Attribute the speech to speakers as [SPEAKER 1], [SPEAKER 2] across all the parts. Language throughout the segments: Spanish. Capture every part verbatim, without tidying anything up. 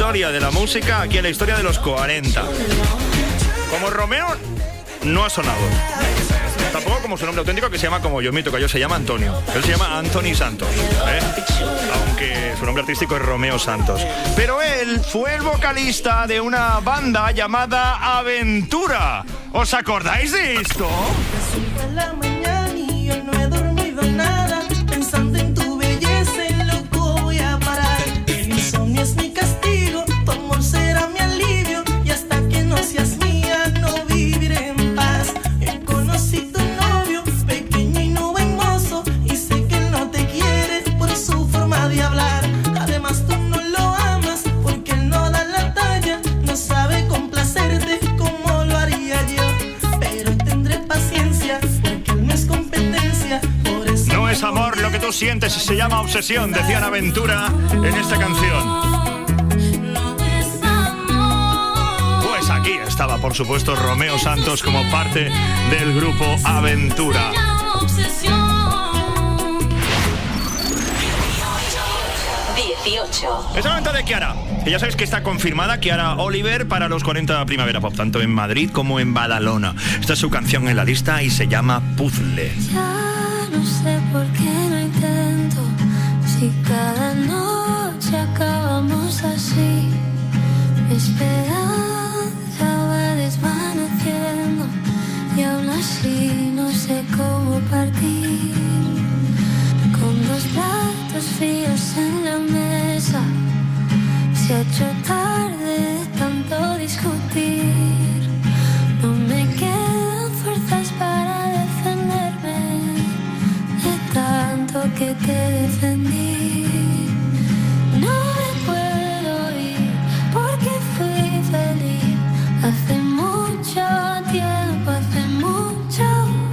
[SPEAKER 1] historia de la música aquí en la historia de los cuarenta. Como Romeo no ha sonado. Tampoco como su nombre auténtico, que se llama como yo, mi tocayo se llama Antonio. Él se llama Anthony Santos, ¿eh? Aunque su nombre artístico es Romeo Santos. Pero él fue el vocalista de una banda llamada Aventura. ¿Os acordáis de esto?
[SPEAKER 2] La mañana y yo no he dormido nada, pensando en tu belleza, en loco voy a parar. El insomnio es mi castigo, tu amor será mi alivio, y hasta que no seas mía no viviré en paz. Yo conocí tu novio, pequeño y no buen mozo, y sé que él no te quiere por su forma de hablar. Además tú no lo amas porque él no da la talla, no sabe complacerte como lo haría yo. Pero tendré paciencia porque él no es competencia. Por eso
[SPEAKER 1] no es amor lo que tú sientes, se llama obsesión, decía Aventura en esta canción. Pues aquí estaba, por supuesto, Romeo Santos como parte del grupo Aventura.
[SPEAKER 3] dieciocho.
[SPEAKER 1] Es el momento de Kiara. Y ya sabéis que está confirmada Kiara Oliver para los cuarenta Primavera Pop, tanto en Madrid como en Badalona. Esta es su canción en la lista y se llama Puzzle.
[SPEAKER 4] Ya no sé por qué no intento, si cada noche acabamos así. Mi esperanza va desvaneciendo y aún así no sé cómo partir. Con dos platos fríos en la mesa, se ha hecho tarde de tanto discutir. No me quedan fuerzas para defenderme de tanto que te defendí. No me puedo ir porque fui feliz hace mucho tiempo, hace mucho.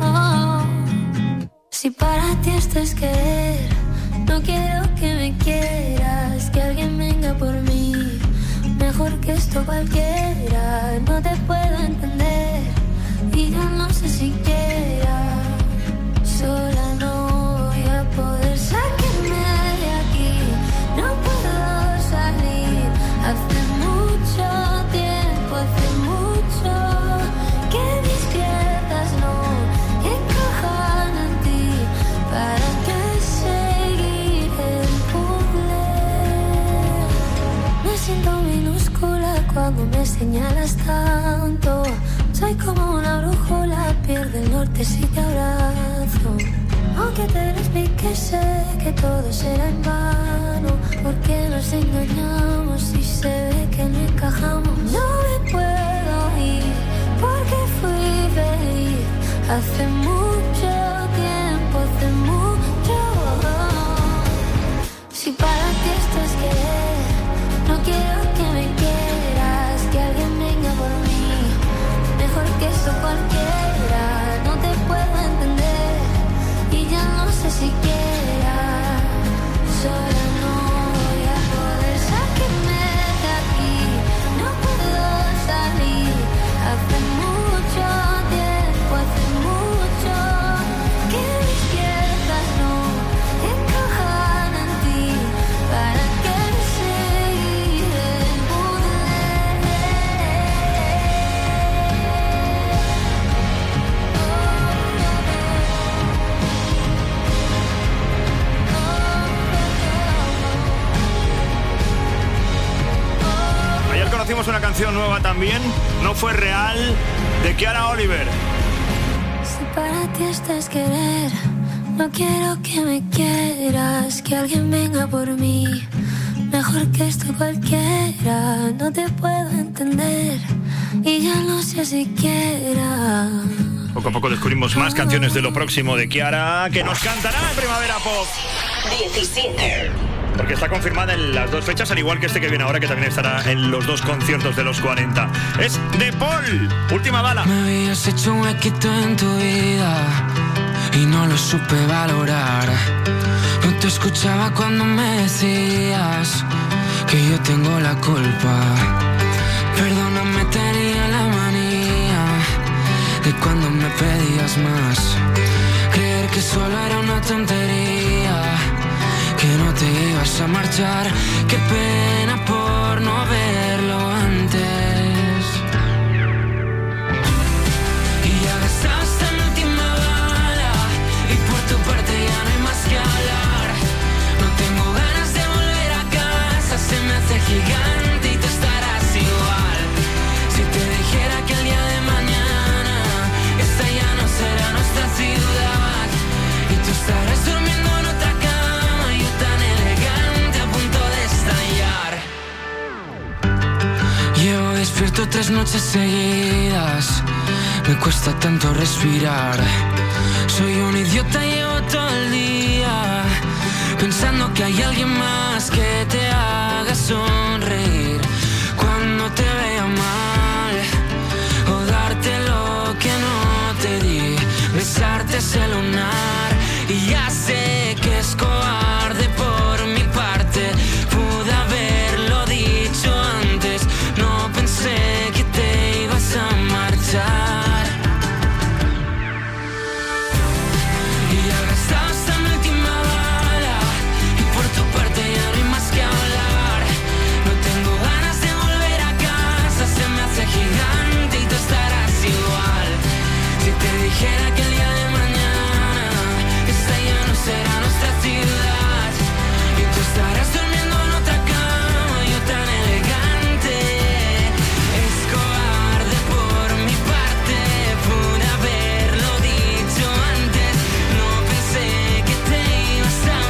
[SPEAKER 4] Si para ti esto es querer, no quiero que me quieras, que alguien venga por mí. Mejor que esto cualquiera, no te puedo entender y ya no sé siquiera. Sola no voy a poder sacarme de aquí, no puedo salir. Hace mucho tiempo, hace mucho que mis piezas no encajan en ti. ¿Para qué seguir el puzzle? Me siento minúscula cuando me señalas tanto. Soy como una brújula, pierde el norte si te abrazo. Aunque te lo explique, sé que todo será en vano, porque nos engañamos y se ve que no encajamos. No me puedo ir porque fui feliz hace mucho tiempo, hace mucho. Si para ti esto es querer, no quiero que me quieras, que alguien venga por mí. Mejor que esto cualquiera, no te puedo entender y ya no sé siquiera. Sola no voy a poder sacarme de aquí, no puedo salir. Hace mucho tiempo, hace mucho que mis piezas no encajan en ti. ¿Para qué seguir el puzzle?
[SPEAKER 1] Ayer conocimos una canción nueva también, No fue real, de Kiara Oliver.
[SPEAKER 4] Si para ti esto es querer, no quiero que me quieras, que alguien venga por mí. Mejor que esto cualquiera, no te puedo entender y ya no sé siquiera.
[SPEAKER 1] Poco a poco descubrimos más canciones de lo próximo de Kiara, que nos cantará en Primavera Pop.
[SPEAKER 3] diecisiete.
[SPEAKER 1] Porque está confirmada en las dos fechas, al igual que este que viene ahora, que también estará en los dos conciertos de los cuarenta. Es de Paul, Última Bala.
[SPEAKER 5] Me habías hecho un huequito en tu vida y no lo supe valorar. No te escuchaba cuando me decías que yo tengo la culpa. Perdóname, tenía la manía de cuando me pedías más. Creer que solo era una tontería, que no te ibas a marchar. Qué pena por no ver gigante y tú estarás igual. Si te dijera que el día de mañana esta ya no será nuestra ciudad y tú estarás durmiendo en otra cama, yo tan elegante a punto de estallar. Llevo despierto tres noches seguidas, me cuesta tanto respirar. Soy un idiota, llevo todo el día pensando que hay alguien más que te haga sonreír cuando te vea mal, o darte lo que no te di, besarte ese lunar. Y ya sé que es cobarde por mi parte, pude haberlo dicho antes, no pensé que te ibas a marchar. Gigante y tú estarás igual. Si te dijera que el día de mañana esta ya no será nuestra ciudad y tú estarás durmiendo en otra cama, yo tan elegante. Es cobarde por mi parte, pude haberlo dicho antes, no pensé que te ibas a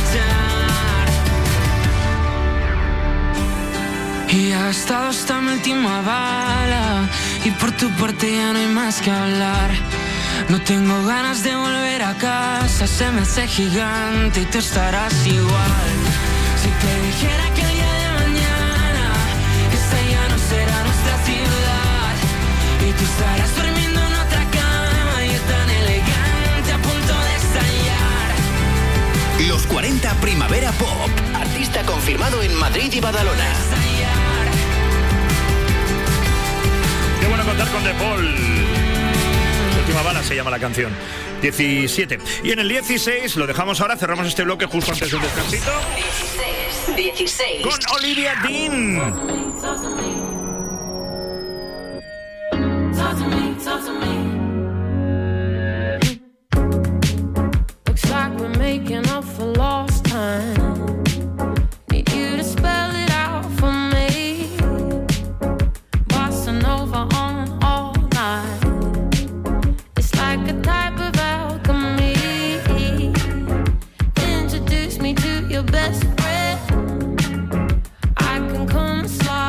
[SPEAKER 5] marchar. Y ha estado hasta mi última bala y por tu parte ya no hay más que hablar. No tengo ganas de volver a casa, se me hace gigante y tú estarás igual. Si te dijera que el día de mañana esta ya no será nuestra ciudad y tú estarás durmiendo en otra cama, yo tan elegante a punto de estallar.
[SPEAKER 6] Los cuarenta Primavera Pop, artista confirmado en Madrid y Badalona.
[SPEAKER 1] Qué bueno contar con De Paul. Última bala se llama la canción. diecisiete. Y en el dieciséis, lo dejamos ahora, cerramos este bloque justo antes de un descansito.
[SPEAKER 3] dieciséis. dieciséis.
[SPEAKER 1] Con Olivia Dean.
[SPEAKER 4] Talk to me, talk to me. Looks like we're making up for lost time. Need you to spell it out for me. Bossa Nova on all night. It's like a type of alchemy. Introduce me to your best friend. I can come slide.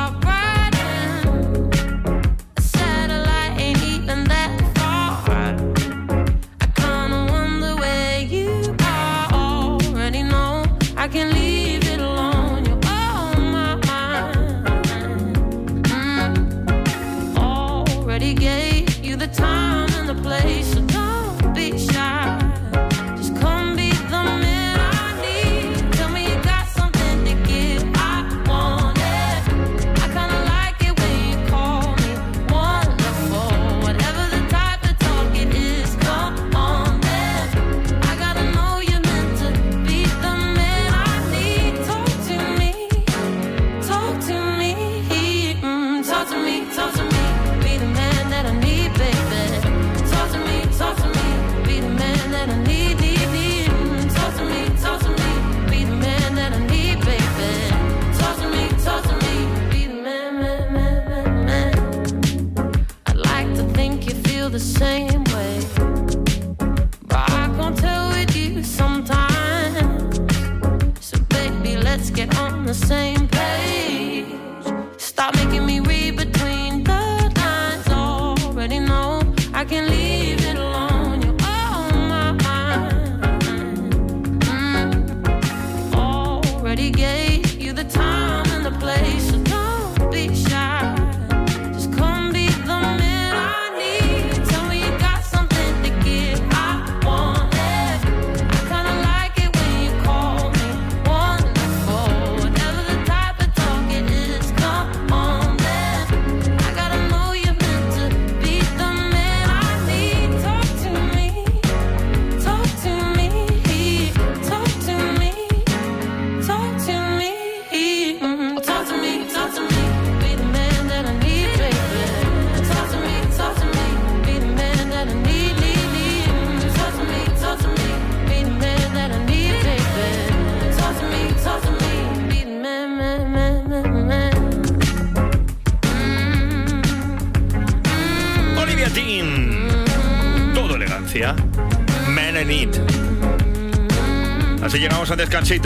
[SPEAKER 1] Sia, Man in It. Así llegamos al descansito.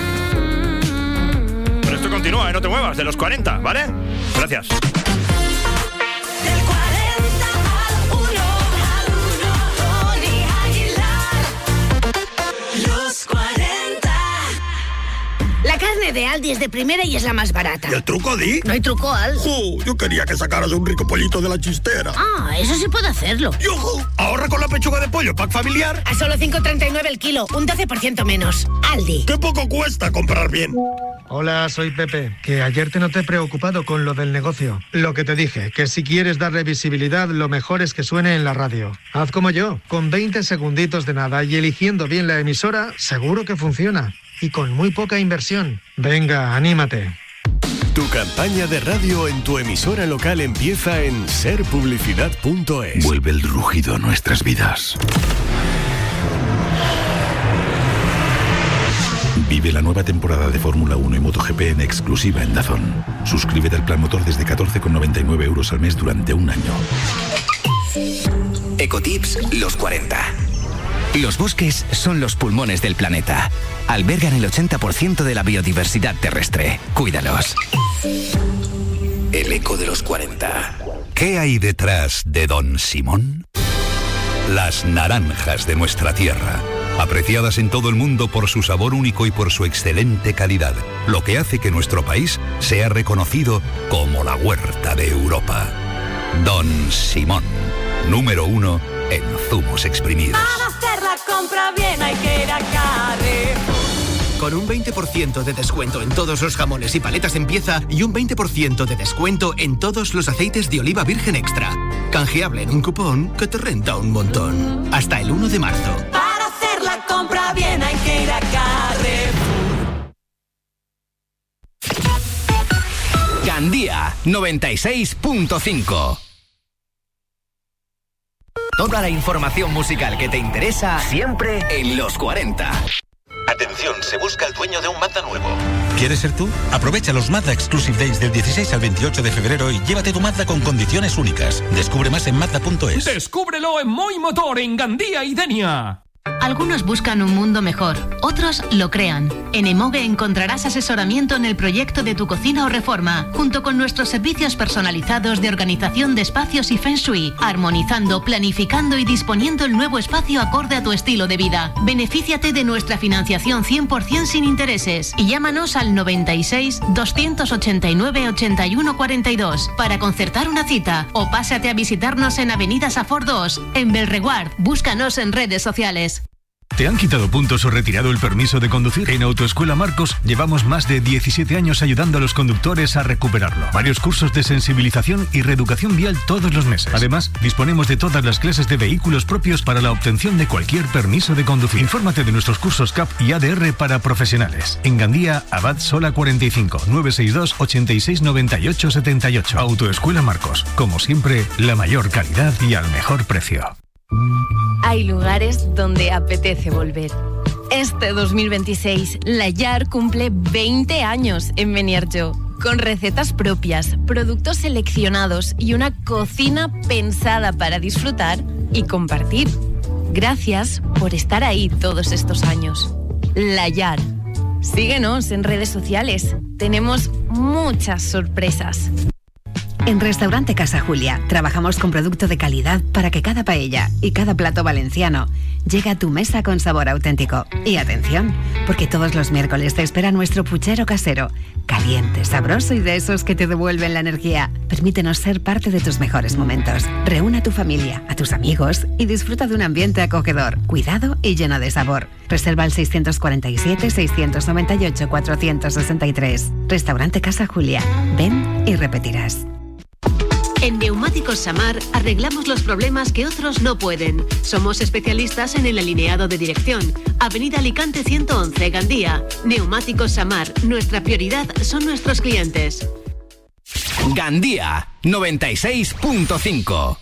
[SPEAKER 1] Pero esto continúa, ¿eh? No te muevas, de los cuarenta, ¿vale? Gracias.
[SPEAKER 7] La carne de Aldi es de primera y es la más barata.
[SPEAKER 8] ¿Y el truco, Di?
[SPEAKER 7] No hay truco, Al.
[SPEAKER 8] ¡Oh! Yo quería que sacaras un rico pollito de la chistera.
[SPEAKER 7] Ah, eso sí puedo hacerlo.
[SPEAKER 8] ¡Yujú! Ahorra con la pechuga de pollo, pack familiar.
[SPEAKER 7] A solo cinco treinta y nueve el kilo, un doce por ciento menos. Aldi.
[SPEAKER 8] ¡Qué poco cuesta comprar bien!
[SPEAKER 9] Hola, soy Pepe, que ayer te noté preocupado con lo del negocio. Lo que te dije, que si quieres darle visibilidad, lo mejor es que suene en la radio. Haz como yo, con veinte segunditos de nada y eligiendo bien la emisora, seguro que funciona. Y con muy poca inversión. Venga, anímate.
[SPEAKER 10] Tu campaña de radio en tu emisora local empieza en ser publicidad punto es.
[SPEAKER 11] Vuelve el rugido a nuestras vidas. Vive la nueva temporada de Fórmula uno y MotoGP en exclusiva en DAZN. Suscríbete al plan motor desde catorce con noventa y nueve euros al mes durante un año.
[SPEAKER 6] Ecotips los cuarenta. Los bosques son los pulmones del planeta. Albergan el ochenta por ciento de la biodiversidad terrestre. Cuídalos. El eco de los cuarenta.
[SPEAKER 12] ¿Qué hay detrás de Don Simón? Las naranjas de nuestra tierra, apreciadas en todo el mundo por su sabor único y por su excelente calidad, lo que hace que nuestro país sea reconocido como la huerta de Europa. Don Simón, número uno en zumos exprimidos.
[SPEAKER 2] Para hacer la compra bien hay que ir a Carrefour.
[SPEAKER 6] Con un veinte por ciento de descuento en todos los jamones y paletas en pieza y un veinte por ciento de descuento en todos los aceites de oliva virgen extra. Canjeable en un cupón que te renta un montón. Hasta el uno de marzo.
[SPEAKER 2] Para hacer la compra bien hay que ir a Carrefour.
[SPEAKER 6] Gandía noventa y seis punto cinco. Toda la información musical que te interesa siempre en los cuarenta.
[SPEAKER 13] Atención, se busca el dueño de un Mazda nuevo.
[SPEAKER 14] ¿Quieres ser tú? Aprovecha los Mazda Exclusive Days del dieciséis al veintiocho de febrero y llévate tu Mazda con condiciones únicas. Descubre más en Mazda punto es.
[SPEAKER 15] Descúbrelo en Moi Motor en Gandía y Denia.
[SPEAKER 16] Algunos buscan un mundo mejor, otros lo crean. En Emoge encontrarás asesoramiento en el proyecto de tu cocina o reforma, junto con nuestros servicios personalizados de organización de espacios y Feng Shui, armonizando, planificando y disponiendo el nuevo espacio acorde a tu estilo de vida. Benefíciate de nuestra financiación cien por ciento sin intereses y llámanos al noventa y seis, doscientos ochenta y nueve, ochenta y uno cuarenta y dos para concertar una cita o pásate a visitarnos en Avenida Safor dos, en Belreguard. Búscanos en redes sociales.
[SPEAKER 17] ¿Te han quitado puntos o retirado el permiso de conducir? En Autoescuela Marcos llevamos más de diecisiete años ayudando a los conductores a recuperarlo. Varios cursos de sensibilización y reeducación vial todos los meses. Además, disponemos de todas las clases de vehículos propios para la obtención de cualquier permiso de conducir. Infórmate de nuestros cursos C A P y A D R para profesionales. En Gandía, Abad Sola cuarenta y cinco, nueve seis dos, ochenta y seis, noventa y ocho, setenta y ocho. Autoescuela Marcos. Como siempre, la mayor calidad y al mejor precio.
[SPEAKER 18] Hay lugares donde apetece volver. Este dos mil veintiséis, La Llar cumple veinte años en Beniarjó, con recetas propias, productos seleccionados y una cocina pensada para disfrutar y compartir. Gracias por estar ahí todos estos años. La Llar. Síguenos en redes sociales. Tenemos muchas sorpresas.
[SPEAKER 19] En Restaurante Casa Julia trabajamos con producto de calidad para que cada paella y cada plato valenciano llegue a tu mesa con sabor auténtico. Y atención, porque todos los miércoles te espera nuestro puchero casero, caliente, sabroso y de esos que te devuelven la energía. Permítenos ser parte de tus mejores momentos. Reúne a tu familia, a tus amigos y disfruta de un ambiente acogedor, cuidado y lleno de sabor. Reserva al seiscientos cuarenta y siete, seiscientos noventa y ocho, cuatrocientos sesenta y tres. Restaurante Casa Julia. Ven y repetirás.
[SPEAKER 16] En Neumáticos Samar arreglamos los problemas que otros no pueden. Somos especialistas en el alineado de dirección. Avenida Alicante ciento once, Gandía. Neumáticos Samar. Nuestra prioridad son nuestros clientes.
[SPEAKER 6] Gandía noventa y seis punto cinco.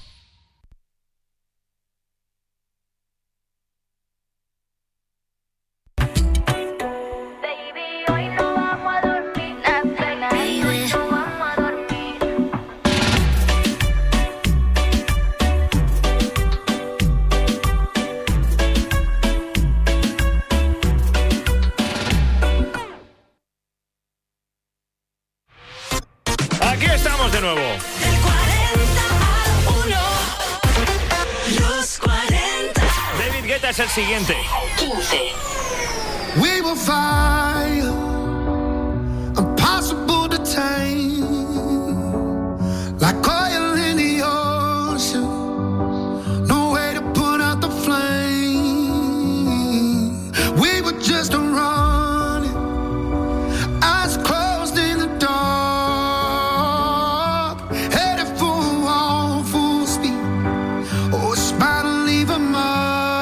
[SPEAKER 1] Vamos de nuevo.
[SPEAKER 2] Del cuarenta al uno. Los cuarenta.
[SPEAKER 1] David Guetta es el siguiente.
[SPEAKER 2] quince.
[SPEAKER 20] We will fire, impossible to tame, like oil in the ocean, no way to put out the flame. We were just running, eyes closed in the dark, headed for a wall full speed, oh, it's about to leave a mark.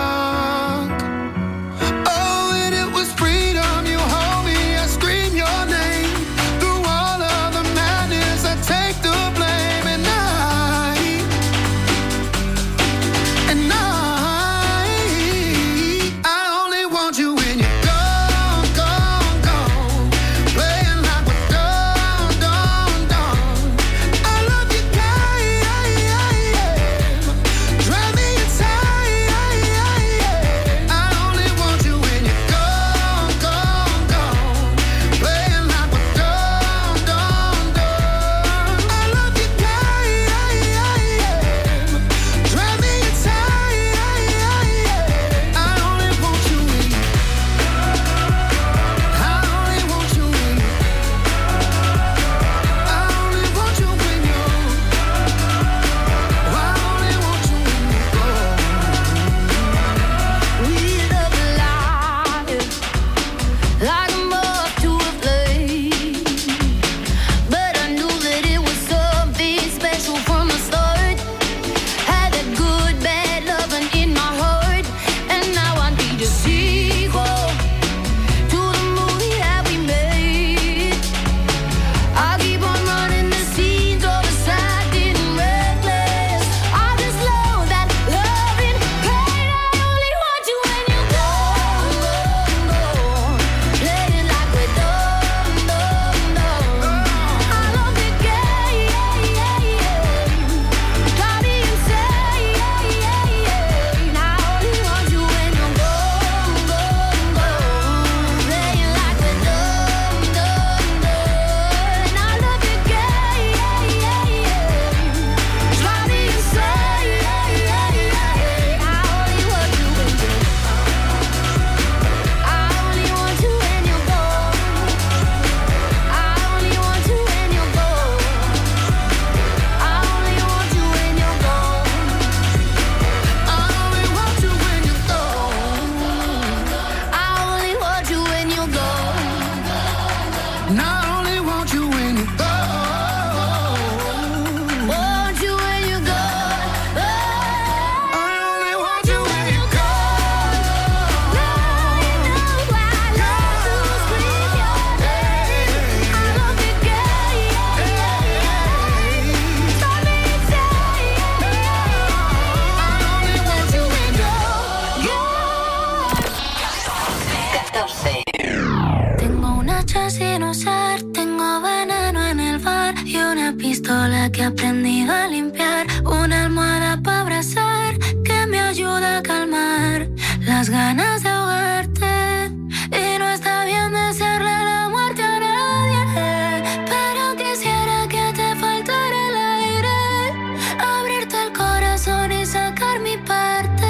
[SPEAKER 4] Que he aprendido a limpiar, una almohada para abrazar que me ayuda a calmar las ganas de ahogarte. Y no está bien desearle la muerte a nadie, pero quisiera que te faltara el aire, abrirte el corazón y sacar mi parte.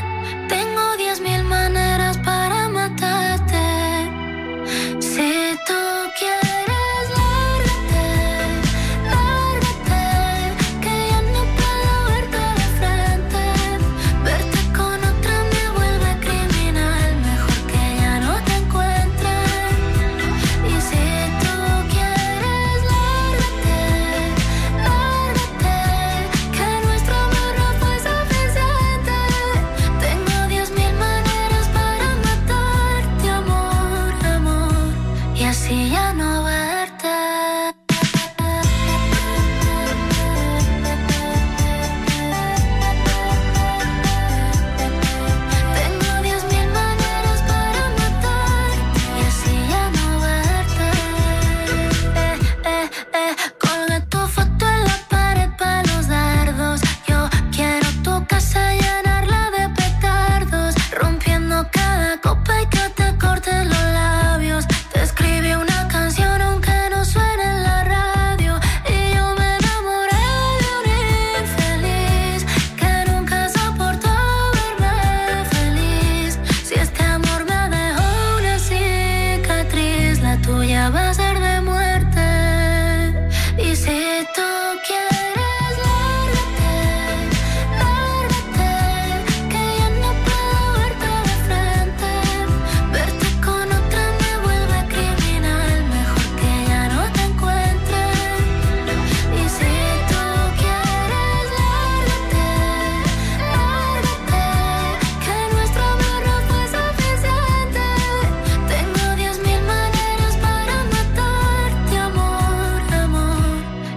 [SPEAKER 4] Tengo diez mil maneras para matarte. Si tú quieres criminal.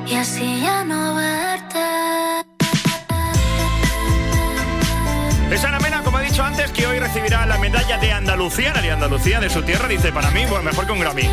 [SPEAKER 4] y así ya no verte.
[SPEAKER 1] Es Ana Mena, como he dicho antes, que hoy recibirá la medalla de Andalucía, la de Andalucía de su tierra. Dice, para mí, bueno, mejor que un Grammy.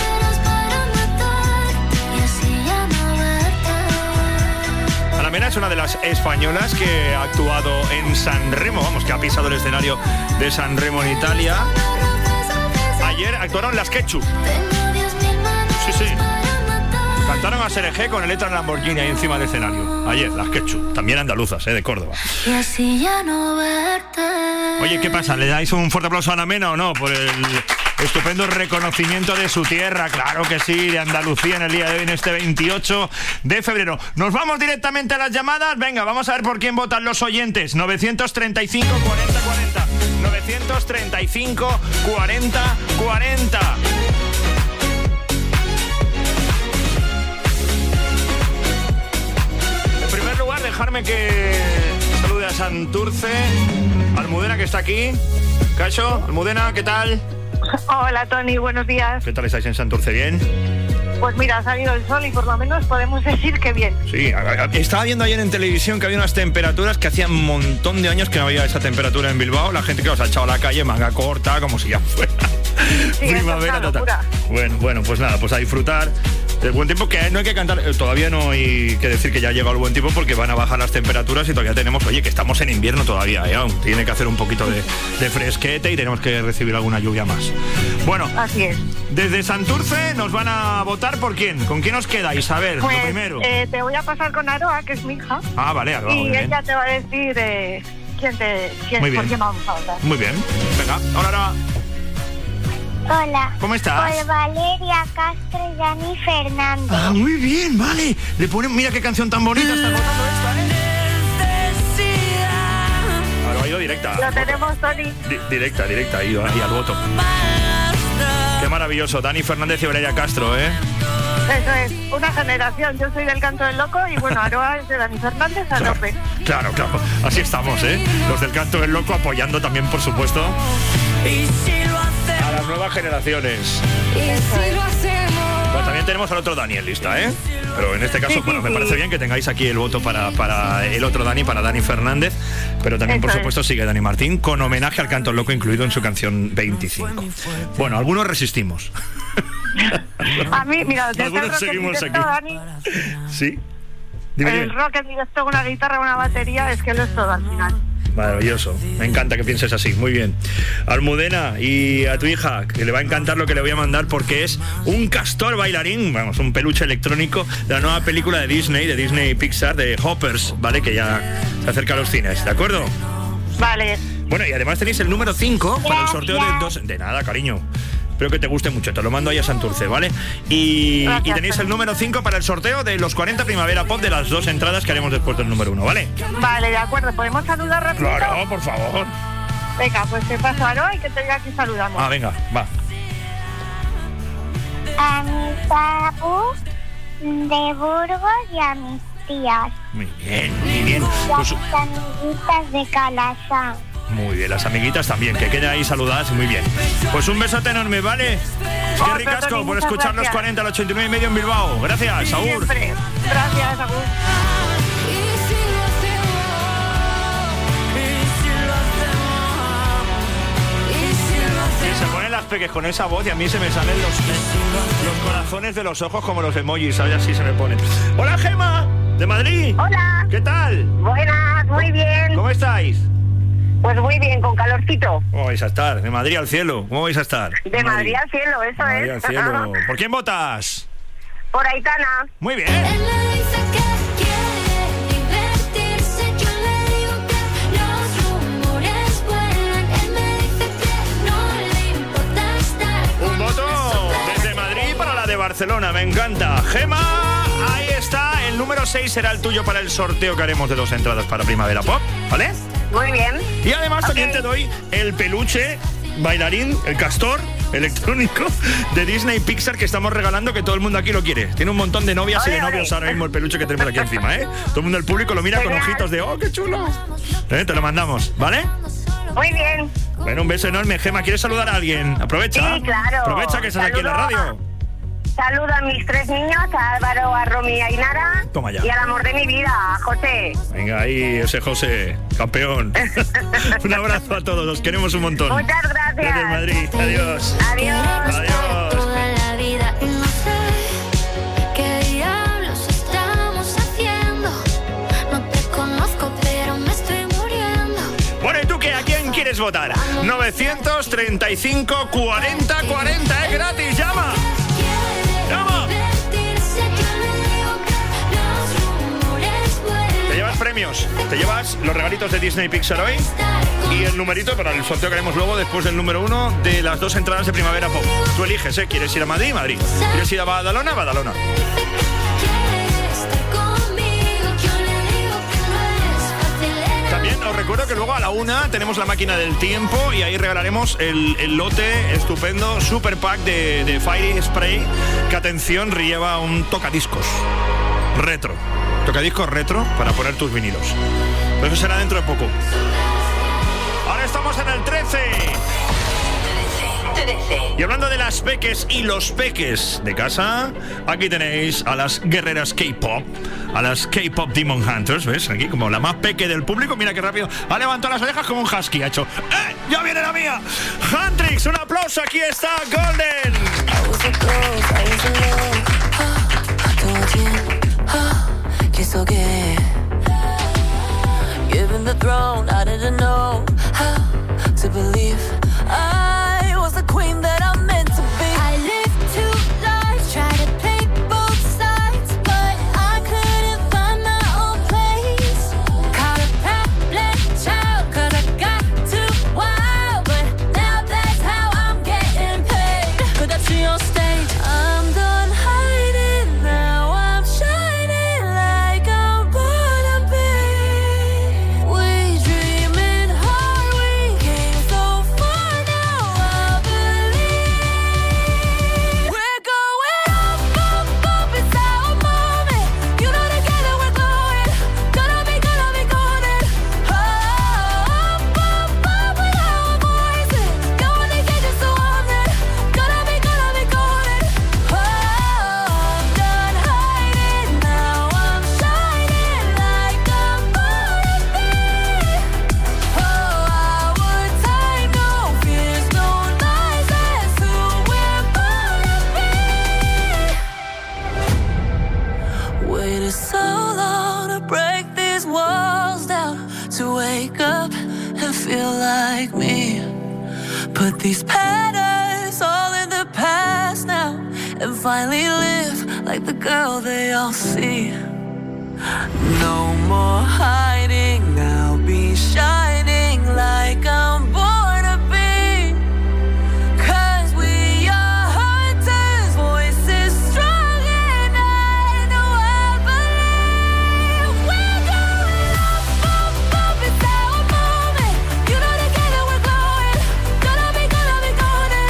[SPEAKER 1] Ana Mena es una de las españolas que ha actuado en San Remo, vamos, que ha pisado el escenario de San Remo en Italia. Ayer actuaron las Quechu. Sí, sí. Cantaron a Serejé con el Electra Lamborghini ahí encima del escenario. Ayer, las Quechu, también andaluzas, ¿eh? De Córdoba.
[SPEAKER 4] Y así ya no verte.
[SPEAKER 1] Oye, ¿qué pasa? ¿Le dais un fuerte aplauso a Ana Mena o no? Por el estupendo reconocimiento de su tierra, claro que sí, de Andalucía en el día de hoy, en este veintiocho de febrero. Nos vamos directamente a las llamadas. Venga, vamos a ver por quién votan los oyentes. novecientos treinta y cinco, cuarenta, cuarenta. novecientos treinta y cinco, cuarenta, cuarenta. Dejarme que salude a Santurce, Almudena, que está aquí. Cacho, Almudena, ¿qué tal?
[SPEAKER 21] Hola, Tony, buenos días.
[SPEAKER 1] ¿Qué tal estáis en Santurce? ¿Bien?
[SPEAKER 21] Pues mira, ha salido el sol y por lo menos podemos decir que bien.
[SPEAKER 1] Sí, estaba viendo ayer en televisión que había unas temperaturas que hacía un montón de años que no había esa temperatura en Bilbao. La gente que os ha echado a la calle, manga corta, como si ya fuera
[SPEAKER 21] sí,
[SPEAKER 1] primavera total. Bueno, bueno, pues nada, pues a disfrutar del buen tiempo, que no hay que cantar, todavía no hay que decir que ya ha llegado el buen tiempo porque van a bajar las temperaturas y todavía tenemos, oye, que estamos en invierno todavía, ¿eh? Aún tiene que hacer un poquito de, de fresquete y tenemos que recibir alguna lluvia más. Bueno,
[SPEAKER 21] así es.
[SPEAKER 1] Desde Santurce nos van a votar por quién, ¿con quién os quedáis? A ver,
[SPEAKER 21] pues,
[SPEAKER 1] lo primero.
[SPEAKER 21] Eh, te voy a pasar con Aroa, que es mi hija.
[SPEAKER 1] Ah, vale, Aroa,
[SPEAKER 21] y
[SPEAKER 1] muy bien.
[SPEAKER 21] ella te va a decir eh, quién te, quién,
[SPEAKER 1] muy
[SPEAKER 21] por
[SPEAKER 1] bien.
[SPEAKER 21] quién vamos a votar.
[SPEAKER 1] Muy bien, venga, hola Aroa.
[SPEAKER 22] Hola.
[SPEAKER 1] ¿Cómo estás?
[SPEAKER 22] Por Valeria Castro y Dani Fernández.
[SPEAKER 1] Ah, muy bien, vale. Le ponen, mira qué canción tan bonita está votando esta, ¿eh? Ahora ha ido directa.
[SPEAKER 21] Lo tenemos, Tony.
[SPEAKER 1] Di directa, directa, ha ido ahí al voto. Qué maravilloso, Dani Fernández y Valeria Castro, ¿eh?
[SPEAKER 21] Eso es, una generación. Yo soy del Canto del Loco y bueno, Aroa es de Dani Fernández a tope.
[SPEAKER 1] Claro, claro, así estamos, ¿eh? Los del Canto del Loco apoyando también, por supuesto, a las nuevas generaciones. Bueno, también tenemos al otro Dani en lista, ¿eh? Pero en este caso, sí, sí, bueno, me parece bien que tengáis aquí el voto para, para el otro Dani, para Dani Fernández, pero también, Eso por supuesto, es. sigue Dani Martín, con homenaje al Canto del Loco incluido en su canción veinticinco. Bueno, algunos resistimos.
[SPEAKER 21] A mí, mira, desde
[SPEAKER 1] algunos
[SPEAKER 21] el rock
[SPEAKER 1] seguimos
[SPEAKER 21] en directo,
[SPEAKER 1] aquí.
[SPEAKER 21] Dani,
[SPEAKER 1] ¿Sí? Dime,
[SPEAKER 21] el rock en directo con una guitarra, una batería, es que lo es todo al final.
[SPEAKER 1] Maravilloso, me encanta que pienses así, muy bien. Almudena, y a tu hija, que le va a encantar lo que le voy a mandar porque es un castor bailarín, vamos, un peluche electrónico de la nueva película de Disney, de Disney Pixar, de Hoppers, ¿vale? Que ya se acerca a los cines, ¿de acuerdo?
[SPEAKER 21] Vale.
[SPEAKER 1] Bueno, y además tenéis el número cinco para el sorteo de dos... De nada, cariño. Espero que te guste mucho, te lo mando ahí a Santurce, ¿vale? Y, y tenéis el número cinco para el sorteo de los cuarenta Primavera Pop, de las dos entradas que haremos después del número uno, ¿vale?
[SPEAKER 21] Vale, de acuerdo, ¿podemos saludar rápido?
[SPEAKER 1] Claro, por favor.
[SPEAKER 21] Venga, pues te paso a Aroa y que te aquí saludamos.
[SPEAKER 1] Ah, venga, va.
[SPEAKER 22] A mi papu de Burgos y a mis tías.
[SPEAKER 1] Muy bien, muy bien.
[SPEAKER 22] Y a
[SPEAKER 1] Pues,
[SPEAKER 22] mis amiguitas de Calasán.
[SPEAKER 1] muy bien, las amiguitas también, que queden ahí saludadas, muy bien. Pues un besote enorme, ¿vale? Es que ricasco por escuchar los cuarenta al ochenta y nueve y medio en Bilbao. Gracias, Saúl.
[SPEAKER 21] Siempre. Gracias, Saúl.
[SPEAKER 1] Y se ponen las peques con esa voz y a mí se me salen los, los corazones de los ojos como los emojis, ¿sabes? Así se me ponen. ¡Hola, Gema! ¿De Madrid?
[SPEAKER 21] Hola.
[SPEAKER 1] ¿Qué tal?
[SPEAKER 21] Buenas, muy bien.
[SPEAKER 1] ¿Cómo estáis?
[SPEAKER 21] Pues muy bien, con calorcito.
[SPEAKER 1] ¿Cómo vais a estar? De Madrid al cielo. ¿Cómo vais a estar?
[SPEAKER 21] De Madrid, Madrid al cielo, eso
[SPEAKER 1] Madrid
[SPEAKER 21] es.
[SPEAKER 1] Al cielo. ¿Por quién votas?
[SPEAKER 21] Por Aitana.
[SPEAKER 1] Muy bien. Un voto desde Madrid para la de Barcelona, me encanta. Gema, ahí está. El número seis será el tuyo para el sorteo que haremos de dos entradas para Primavera Pop, ¿vale?
[SPEAKER 21] Muy bien.
[SPEAKER 1] Y además
[SPEAKER 21] Okay.
[SPEAKER 1] también te doy el peluche bailarín, el castor electrónico de Disney Pixar que estamos regalando, que todo el mundo aquí lo quiere. Tiene un montón de novias
[SPEAKER 21] Ole,
[SPEAKER 1] y de novios
[SPEAKER 21] ole.
[SPEAKER 1] ahora mismo el peluche que tenemos aquí encima, ¿eh? Todo el mundo del público lo mira con ojitos de ¡oh, qué chulo! ¿Eh? Te lo mandamos, ¿vale?
[SPEAKER 21] Muy bien.
[SPEAKER 1] Bueno, un beso enorme. Gema, ¿quieres saludar a alguien? Aprovecha.
[SPEAKER 21] Sí, claro.
[SPEAKER 1] Aprovecha que estás aquí en la radio.
[SPEAKER 21] Saludo a mis tres niños, a Álvaro, a Romy y a Inara.
[SPEAKER 1] Toma ya.
[SPEAKER 21] Y al amor de mi vida, a José.
[SPEAKER 1] Venga, ahí, ese José, campeón. Un abrazo a todos, os queremos un montón.
[SPEAKER 21] Muchas gracias.
[SPEAKER 1] Desde Madrid, adiós.
[SPEAKER 21] Adiós.
[SPEAKER 1] Adiós.
[SPEAKER 4] Toda la vida y no sé qué diablos estamos haciendo. No te conozco, pero me estoy muriendo.
[SPEAKER 1] Bueno, ¿y tú qué? ¿A quién quieres votar? novecientos treinta y cinco cuarenta cuarenta, es gratis, llama. ¡Llama! Te llevas premios, te llevas los regalitos de Disney Pixar hoy y el numerito para el sorteo que haremos luego después del número uno de las dos entradas de Primavera Pop. Tú eliges, ¿eh? ¿Quieres ir a Madrid? Madrid. ¿Quieres ir a Badalona? Badalona. También os recuerdo que luego a la una tenemos la máquina del tiempo y ahí regalaremos el, el lote estupendo Super Pack de, de Fairy Spray, que atención, lleva un tocadiscos retro. Tocadiscos retro para poner tus vinilos. Pero eso será dentro de poco. Ahora estamos en el trece. Y hablando de las peques y los peques de casa, aquí tenéis a las guerreras K-pop, a las K-pop Demon Hunters, ¿ves? Aquí como la más peque del público, mira qué rápido, ha levantado las orejas como un husky, ha hecho ¡eh! ¡Ya viene la mía! Huntrix, un aplauso, aquí está Golden.
[SPEAKER 2] Given the throne, I didn't know how to believe I was the queen that I'm meant to be.
[SPEAKER 4] I lived two lives, tried to play both sides, but I couldn't find my own place. Caught a problem child, cause I got too wild, but now that's how I'm getting paid.
[SPEAKER 2] Could I see on stage? I'm done hiding now, I'm shining like I'm born to be. We dreaming hard, we came so far, now I believe we're going up, up, up, it's our moment. You know together we're going, gonna be, gonna be golden. Up, up, up with our voices, going to get you so I'm there, gonna be, gonna be golden. Oh, I'm done hiding now, I'm shining like I'm born to be. Oh, our time, no fears, no lies, that's who we're born to be. Waited so long to break these walls down, to wake up and feel like me. Put these patterns all in the past now, and finally live like the girl they all see. No more hiding now, be shining like I'm born to be. Cause we are hunters, voices strong, and I know I believe we're going up, up, up, it's our moment. You know together we're going, gonna be, gonna be golden.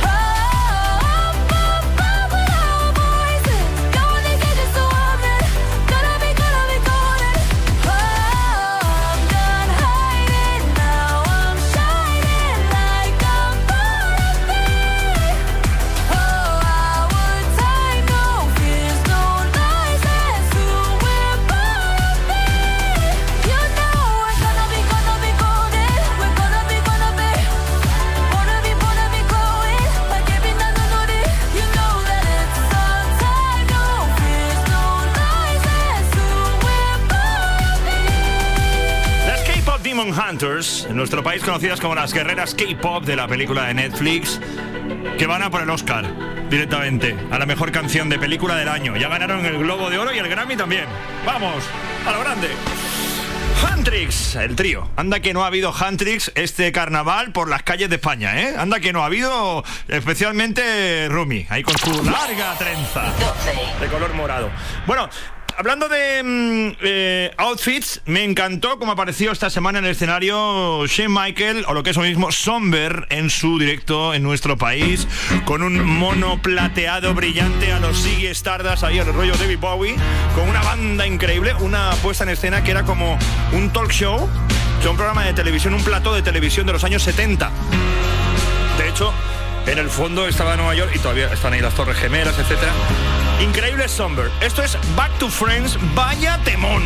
[SPEAKER 2] Up, up, up with our voices, going to get you so I'm there, gonna be, gonna be golden. Oh, I'm done hiding now, I'm shining like I'm born to be. Oh, our time, no fears, no lies, that's who we're born to be. You know we're gonna be, gonna be golden. We're gonna be, gonna be, wanna be, wanna be growing like every night on it. You know that it's our time, no fears, no lies, that's who we're born to be.
[SPEAKER 1] Las K-pop Demon Hunters, en nuestro país conocidas como las guerreras K-pop de la película de Netflix, que van a por el Oscar directamente a la mejor canción de película del año. Ya ganaron el Globo de Oro y el Grammy también. ¡Vamos! ¡A lo grande! Huntrix, el trío. Anda que no ha habido Huntrix este carnaval por las calles de España, ¿eh? Anda que no ha habido, especialmente Rumi, ahí con su larga trenza de color morado. Bueno, hablando de mm, eh, outfits, me encantó cómo apareció esta semana en el escenario Shane Michael, o lo que es lo mismo, Somber, en su directo en nuestro país, con un mono plateado brillante a los Ziggy Stardust, ahí el rollo David Bowie, con una banda increíble, una puesta en escena que era como un talk show, que un programa de televisión, un plató de televisión de los años setenta. De hecho, En el fondo estaba Nueva York y todavía están ahí las Torres Gemelas, etcétera. Increíble Somber. Esto es Back to Friends. Vaya temón.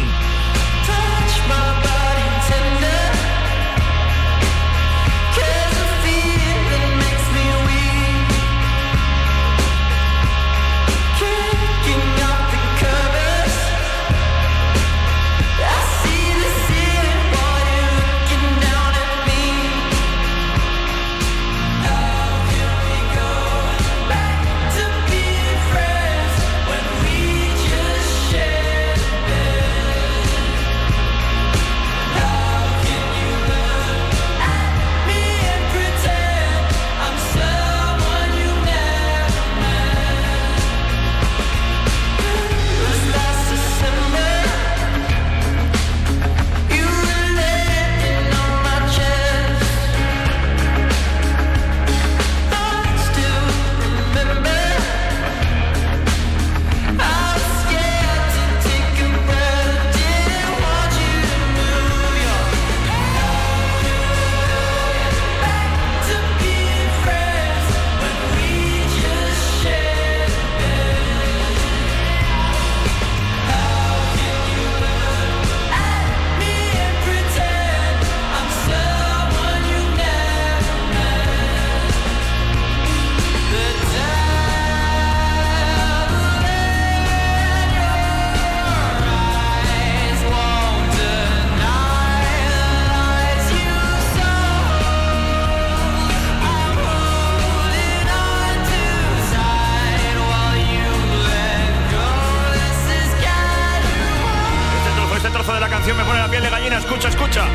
[SPEAKER 1] Me pone la piel de gallina, escucha, escucha.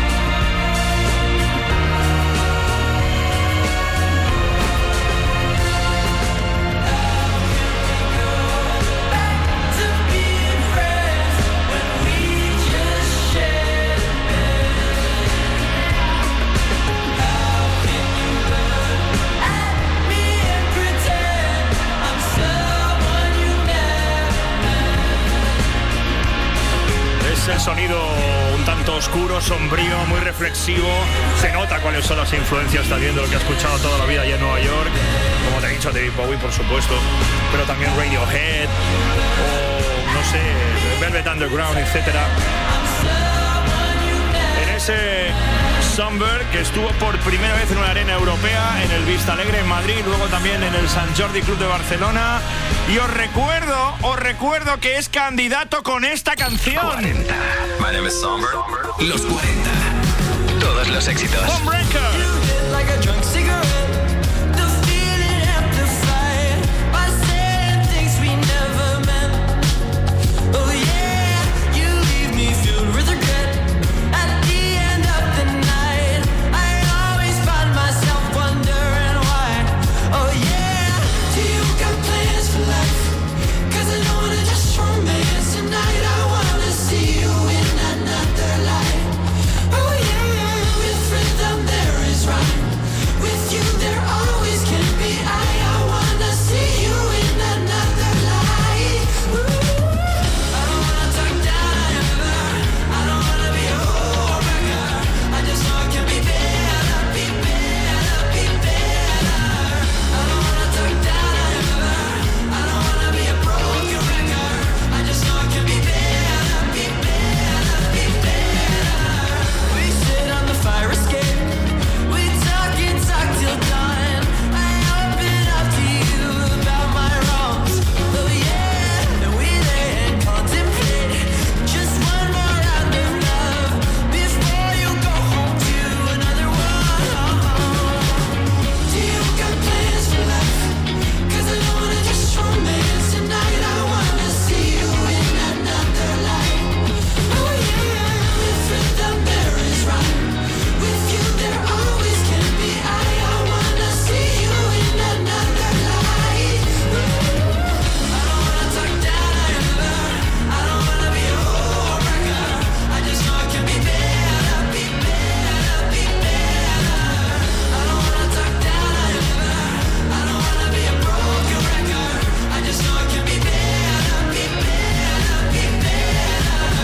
[SPEAKER 1] El sonido un tanto oscuro, sombrío, muy reflexivo. Se nota cuáles son las influencias también de lo que ha escuchado toda la vida allá en Nueva York. Como te he dicho, David Bowie, por supuesto, pero también Radiohead o, no sé, Velvet Underground, etcétera. En ese Somber, que estuvo por primera vez en una arena europea, en el Vista Alegre en Madrid, luego también en el Sant Jordi Club de Barcelona. Y os recuerdo, os recuerdo que es candidato con esta canción.
[SPEAKER 3] cuarenta. My name is Somber. Los cuarenta. Todos los éxitos.
[SPEAKER 1] Homebreaker.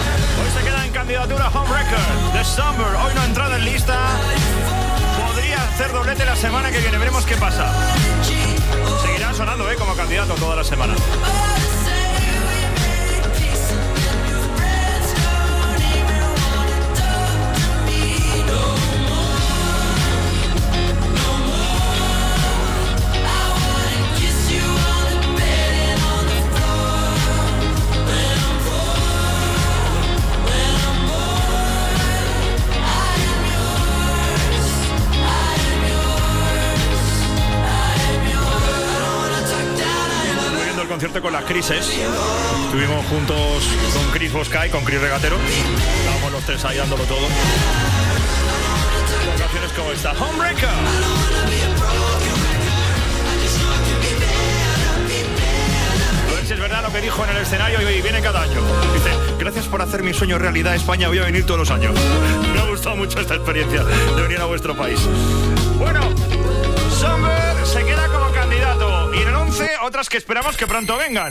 [SPEAKER 1] Homebreaker, The Summer, hoy no ha entrado en lista. Podría hacer doblete la semana que viene. Veremos qué pasa. Seguirá sonando, ¿eh? Como candidato toda la semana. Concierto con las Crises. Estuvimos juntos con Chris Bosca y con Chris Regatero. Estábamos los tres ahí dándolo todo. Con canciones como esta, Homebreaker. A ver si es verdad lo que dijo en el escenario y viene cada año. Dice, gracias por hacer mi sueño realidad, España, voy a venir todos los años. Me ha gustado mucho esta experiencia de venir a vuestro país. Bueno, Summer se queda como candidato. Y en el once, otras que esperamos que pronto vengan.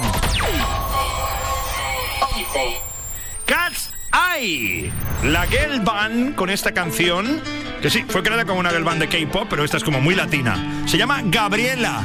[SPEAKER 1] Cat's Eye. La girl band con esta canción, que sí, fue creada como una girl band de K-pop, pero esta es como muy latina. Se llama Gabriela.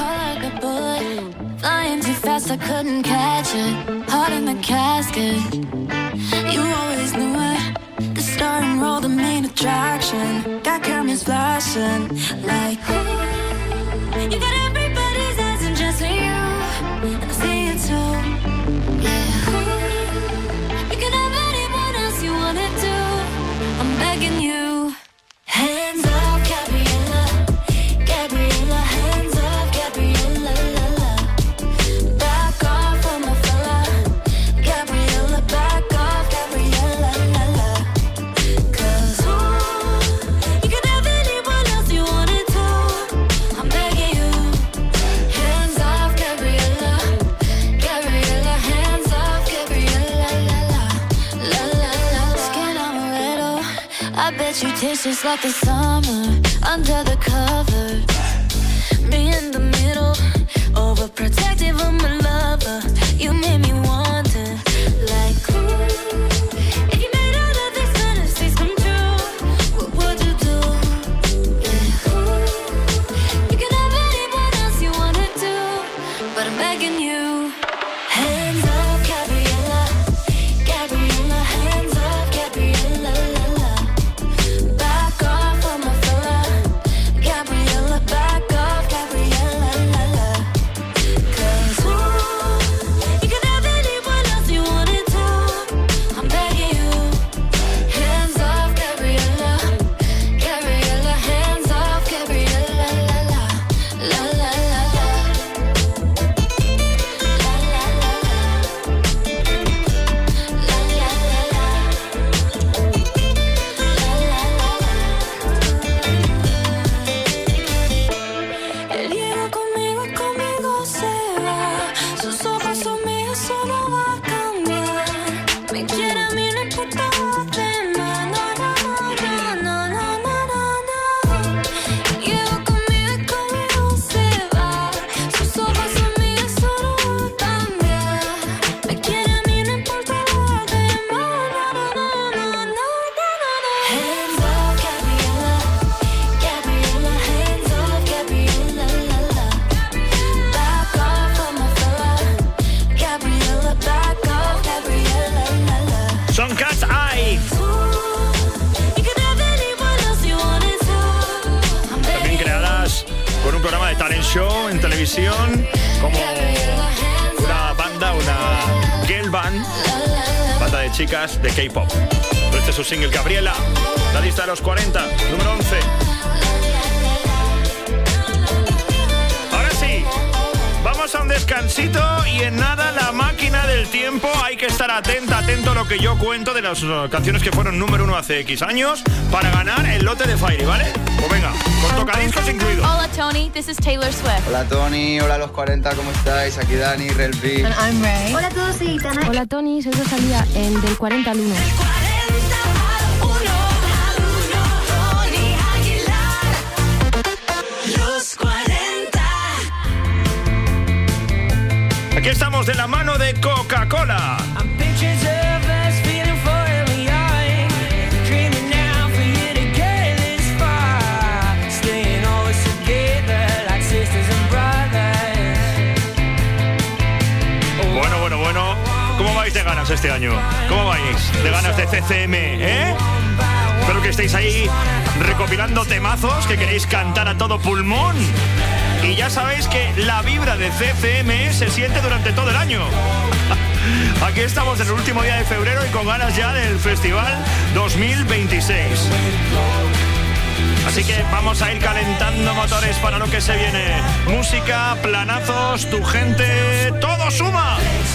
[SPEAKER 4] Flying too fast, I couldn't catch it. Heart in the casket. You always knew it. The star and roll, the main attraction. Got cameras flashing like, you got everybody's eyes and just for you. And I see it too. Yeah. You can have anyone else you wanna do. I'm begging you. Hands up, Gabriela. Gabriela, hands up, Gabriela. La, la. Back off of my fella. Gabriela, back off, Gabriela. La, la. Cause ooh, you can have anyone else you wanted to. I'm begging you. Hands off, Gabriela. Gabriela, hands off, Gabriela. La, la. La, la, la. Skin amaretto. I bet you taste just like the summer under the covers. Me in the middle, overprotective of my lover. You made me wonder, like, ooh, if you made all of these fantasies come true, what would you do? Yeah, ooh, you can have anyone else you wanna do, but I'm begging you. Hands up, Gabriela. Gabriela, hands up, Gabriela. La, la. Back off of my fella. Gabriela, back off, Gabriela. La, la. Cause ooh, you can have anyone else you wanted to. I'm begging you. Hands off, Gabriela. Gabriela, hands off, Gabriela. La, la. La, la, la, la. La, la, la, Él llega conmigo y conmigo se va. Sus ojos son míos, eso no va a cambiar. Me quiere a mí, no importa lo demás. No, no, no, no, no, no, no, no. Llega conmigo y conmigo se va. Sus ojos son míos, eso no va a cambiar. Me quiere a mí, no importa lo demás. No, no, no, no, no, no. Hands up, Gabriela. Gabriela, hands up, Gabriela. La, la. Back off of my fella. Gabriela, back off, Gabriela. La, la.
[SPEAKER 1] Son Cat's Eye.
[SPEAKER 4] You can have anyone else you wanted to. I'm
[SPEAKER 1] También
[SPEAKER 4] begging you.
[SPEAKER 1] creadas con un programa de talent show en televisión, como una banda, una girl band, banda de chicas de K-pop. Este es su single, Gabriela, la lista de los cuarenta, número once. Ahora sí, vamos a un descansito y en nada la máquina del tiempo. Hay que estar atenta, atento a lo que yo cuento de las uh, canciones que fueron número uno hace X años para ganar el lote de Fairy, ¿vale? Pues venga, con tocadiscos incluido.
[SPEAKER 5] Hola Tony, this is Taylor Swift.
[SPEAKER 7] Hola Tony, hola los cuarenta, ¿cómo estáis? Aquí Dani, Rel Free.
[SPEAKER 5] And I'm Ray.
[SPEAKER 23] Hola a todos, soy Itana.
[SPEAKER 5] Hola Tony, soy Rosalía, en Del cuarenta al uno.
[SPEAKER 2] Los cuarenta.
[SPEAKER 1] Aquí estamos de la mano de Coca-Cola.
[SPEAKER 2] Stay
[SPEAKER 1] este año? ¿Cómo vais? ¿De ganas de C C M, eh? Espero que estéis ahí recopilando temazos que queréis cantar a todo pulmón. Y ya sabéis que la vibra de C C M se siente durante todo el año. Aquí estamos en el último día de febrero y con ganas ya del Festival dos mil veintiséis. Así que vamos a ir calentando motores para lo que se viene. Música, planazos, tu gente, todo suma.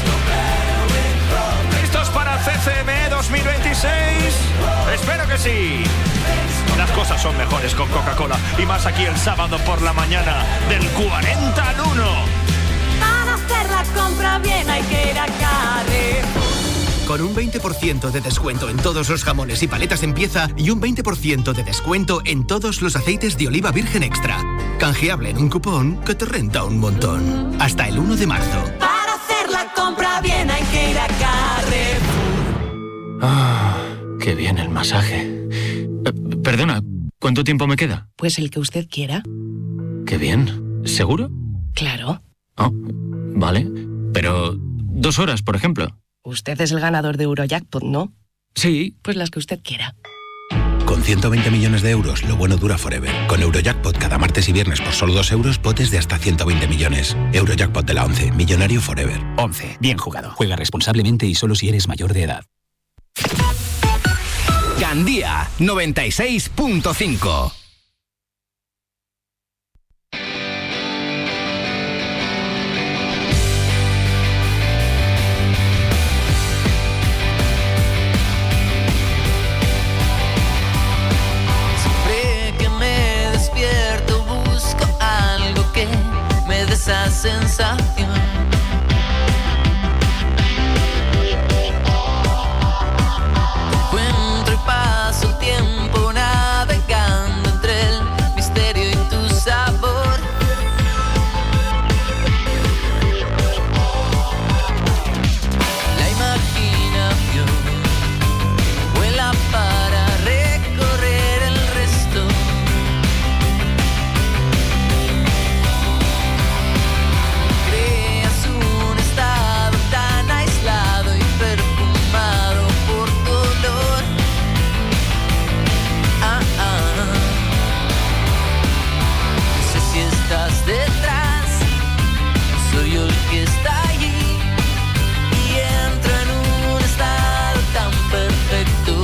[SPEAKER 1] ¿Listos para C C M dos mil veintiséis? Espero que sí. Las cosas son mejores con Coca-Cola y más aquí el sábado por la mañana del cuarenta al uno.
[SPEAKER 2] Para hacer la compra bien hay que ir a Carrefour.
[SPEAKER 6] Con un veinte por ciento de descuento en todos los jamones y paletas en pieza y un veinte por ciento de descuento en todos los aceites de oliva virgen extra. Canjeable en un cupón que te renta un montón. Hasta el uno de marzo.
[SPEAKER 2] Para hacer la compra bien hay que ir a Carrefour.
[SPEAKER 8] Ah, qué bien el masaje. Eh, perdona, ¿cuánto tiempo me queda?
[SPEAKER 9] Pues el que usted quiera.
[SPEAKER 8] Qué bien. ¿Seguro?
[SPEAKER 9] Claro.
[SPEAKER 8] Oh, vale. Pero dos horas, por ejemplo.
[SPEAKER 9] Usted es el ganador de Eurojackpot, ¿no?
[SPEAKER 8] Sí.
[SPEAKER 9] Pues las que usted quiera.
[SPEAKER 23] Con ciento veinte millones de euros, lo bueno dura forever. Con Eurojackpot cada martes y viernes por solo dos euros, potes de hasta ciento veinte millones. Eurojackpot de la once, millonario forever.
[SPEAKER 24] once. Bien jugado. Juega responsablemente y solo si eres mayor de edad.
[SPEAKER 25] Gandía noventa y seis punto cinco.
[SPEAKER 2] Esa sensación encuentro y paso el tiempo navegando entre el misterio y tu sabor. La imaginación vuela para recorrer el resto. Detrás, soy yo el que está allí y entro en un estado tan perfecto.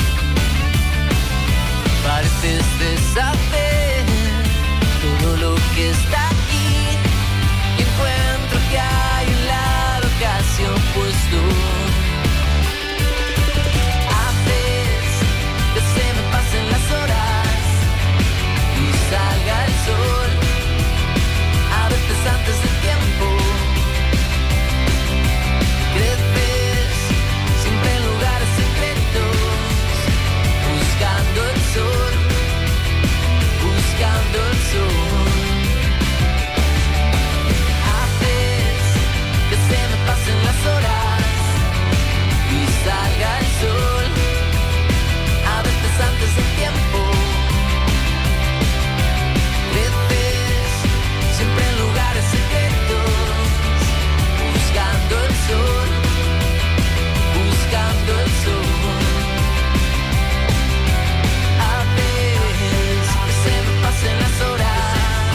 [SPEAKER 2] Pareces deshacer todo lo que está aquí y encuentro que hay un lado casi opuesto. Haces que se me pasen las horas y salga el sol. A veces antes del tiempo creces siempre en lugares secretos, buscando el sol, buscando el sol. Haces que se me pasen las horas y salga el sol. A veces antes del tiempo creces siempre en lugares secretos, buscando el sol, buscando el sol. A veces que se me pasen las horas.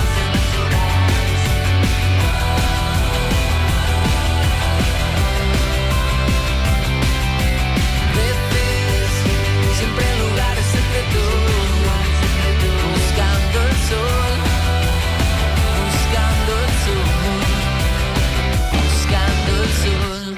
[SPEAKER 2] Creces siempre en lugares secretos, buscando el sol. Buscando el sol, buscando el sol.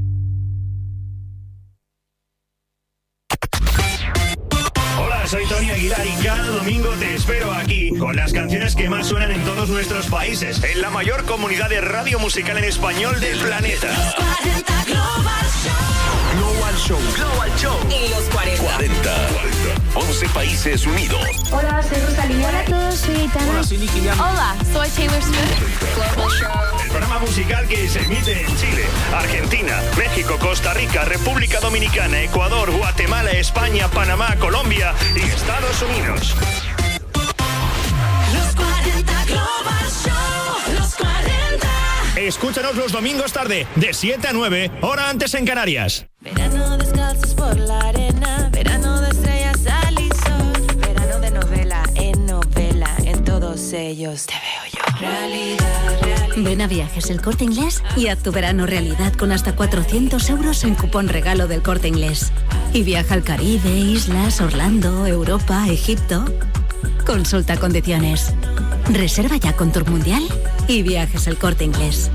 [SPEAKER 1] Hola, soy Tony Aguilar y cada domingo te espero aquí con las canciones que más suenan en todos nuestros países, en la mayor comunidad de radio musical en español del planeta.
[SPEAKER 2] Los cuarenta Global Show.
[SPEAKER 3] Global Show. Global Show.
[SPEAKER 2] En los cuarenta.
[SPEAKER 3] cuarenta. once países unidos.
[SPEAKER 5] Hola, soy Rosalía. Hola a todos, soy Aitana.
[SPEAKER 3] Hola, soy Nicky Jam.
[SPEAKER 5] Hola, soy Taylor Swift. Global Show.
[SPEAKER 1] El programa musical que se emite en Chile, Argentina, México, Costa Rica, República Dominicana, Ecuador, Guatemala, España, Panamá, Colombia y Estados Unidos.
[SPEAKER 2] Los cuarenta Global Show. Los cuarenta.
[SPEAKER 1] Escúchanos los domingos tarde, de siete a nueve, hora antes en Canarias.
[SPEAKER 2] Verano descalzos por la arena, verano de estrellas al y sol, verano de novela en novela, en todos ellos te veo yo. Realidad, realidad.
[SPEAKER 10] Ven a Viajes El Corte Inglés y haz tu verano realidad con hasta cuatrocientos euros en cupón regalo del Corte Inglés. Y viaja al Caribe, islas, Orlando, Europa, Egipto. Consulta condiciones. Reserva ya con Tour Mundial y Viajes El Corte Inglés.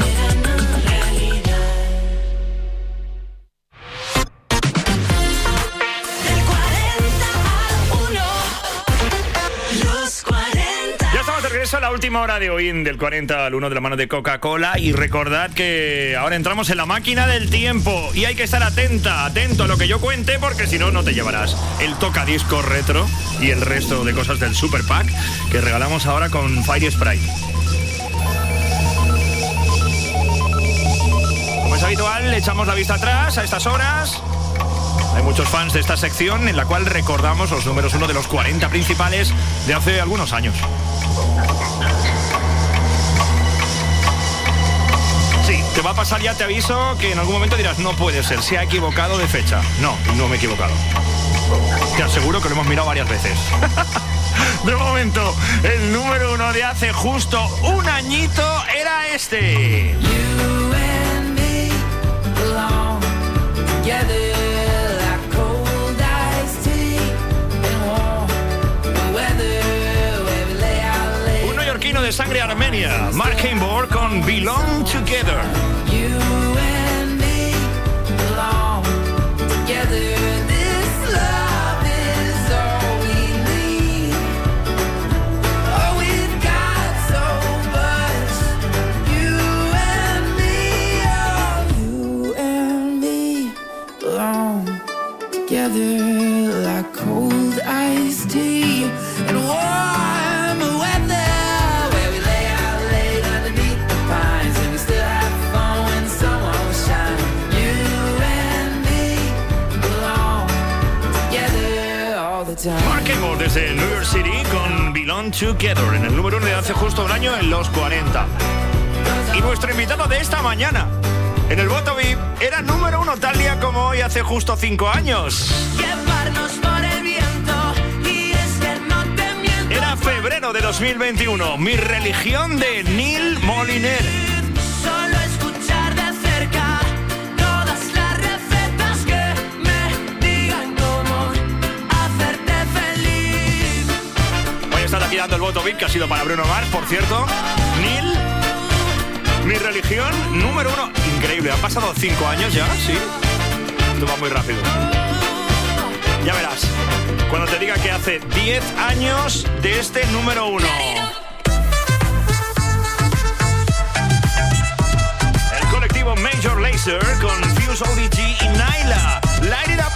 [SPEAKER 1] Regreso a la última hora de hoy del cuarenta al uno de la mano de Coca-Cola y recordad que ahora entramos en la máquina del tiempo y hay que estar atenta, atento a lo que yo cuente porque si no, no te llevarás el tocadiscos retro y el resto de cosas del Super Pack que regalamos ahora con Fire Spray. Como es habitual, echamos la vista atrás a estas horas. Hay muchos fans de esta sección en la cual recordamos los números uno de los cuarenta principales de hace algunos años. Sí, te va a pasar, ya te aviso, que en algún momento dirás, no puede ser, se ha equivocado de fecha. No, no me he equivocado. Te aseguro que lo hemos mirado varias veces. De momento, el número uno de hace justo un añito era este.
[SPEAKER 2] You and me belong together.
[SPEAKER 1] De sangre armenia, Mark Hainsbourg con Belong Together.
[SPEAKER 2] You and me belong together. This love is all we need. Oh, we've got so much. You and me, oh, you and me belong together like cold iced tea and warm weather.
[SPEAKER 1] Mark Hainsbourg desde New York City con Belong Together en el número uno de hace justo un año en los cuarenta. Y nuestro invitado de esta mañana en el voto V I P era número uno tal día como hoy hace justo cinco años.
[SPEAKER 2] Llevarnos por el viento y es que no te miento.
[SPEAKER 1] Era febrero de dos mil veintiuno, Mi Religión de Neil Moliner.
[SPEAKER 2] Solo escuchar de cerca todas las recetas que me digan cómo hacerte feliz.
[SPEAKER 1] Voy a estar aquí dando el voto V I P que ha sido para Bruno Mars, por cierto. Neil, Mi Religión, número uno. Increíble, han pasado cinco años ya, sí. Esto va muy rápido. Ya verás, cuando te diga que hace diez años de este número uno. El colectivo Major Lazer con Fuse O D G y Naila. Light It Up.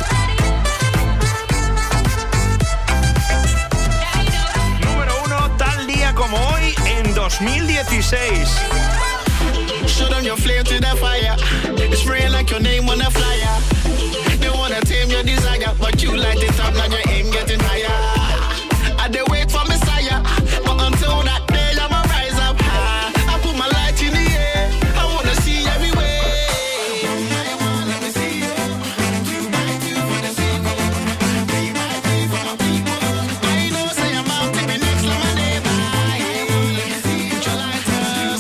[SPEAKER 1] Número uno tal día como hoy en dos mil dieciséis.
[SPEAKER 20] Show them your flame to the fire. It's spraying like your name on a flyer. They wanna tame your desire, but you light it up, now your aim getting higher. I they wait for Messiah, but until that day I'ma rise up high. I put my light in the air, I wanna see everywhere. Let me see you. You might do for the single, you might do for my people. I know say I'm out to be next to my neighbor. Let me see you, your lighters.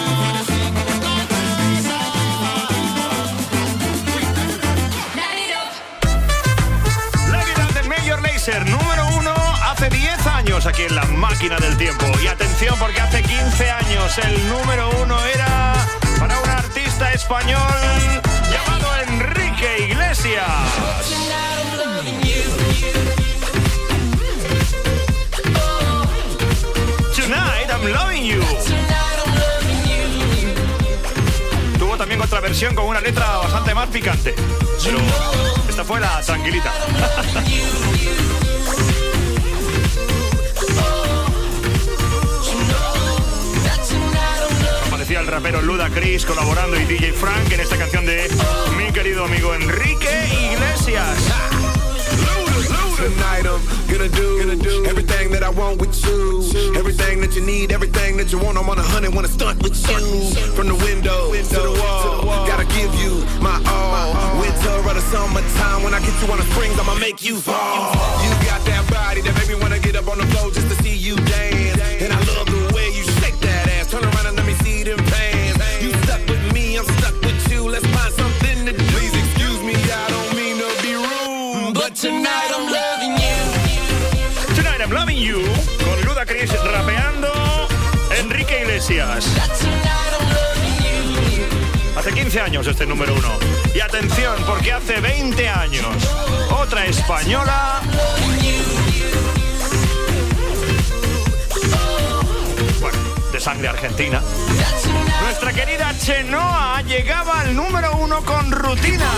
[SPEAKER 1] Número uno hace diez años aquí en la máquina del tiempo. Y atención porque hace quince años el número uno era para un artista español llamado Enrique Iglesias. otra versión con una letra bastante más picante. Pero esta fue la tranquilita. Aparecía el rapero Ludacris colaborando y D J Frank en esta canción de mi querido amigo Enrique Iglesias.
[SPEAKER 11] Tonight I'm gonna do, gonna do everything that I want with you. Everything that you need, everything that you want. I'm on a hundred, wanna stunt with you. From the window, window to the wall, to the wall. Gotta give you my all. Winter or the summertime, when I get you on the springs, I'ma make you fall. You got that body that make me wanna get up on the floor just to see you dance. And I love the way you shake that ass. Turn around and let me see them pants. You stuck with me, I'm stuck with you. Let's find something to do. Please excuse me, I don't mean to be rude, but tonight I'm loving you.
[SPEAKER 1] Tonight I'm Loving You, con Ludacris rapeando Enrique Iglesias. Hace quince años este número uno. Y atención, porque hace veinte años otra española, bueno, de sangre argentina, nuestra querida Chenoa, llegaba al número uno con Rutinas.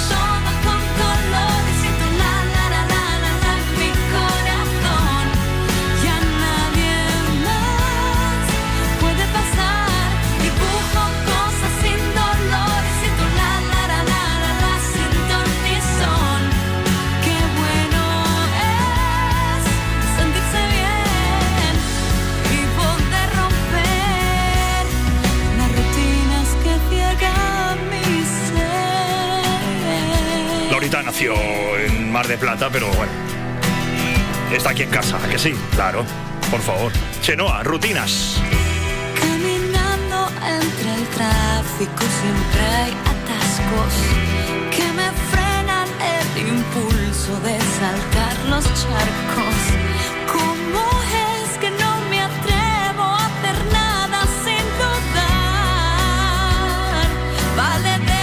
[SPEAKER 1] Nació en Mar de Plata, pero bueno, está aquí en casa, ¿a que sí? Claro, por favor. Chenoa, Rutinas.
[SPEAKER 4] Caminando entre el tráfico siempre hay atascos que me frenan el impulso de saltar los charcos. ¿Cómo es que no me atrevo a hacer nada sin dudar? Vale de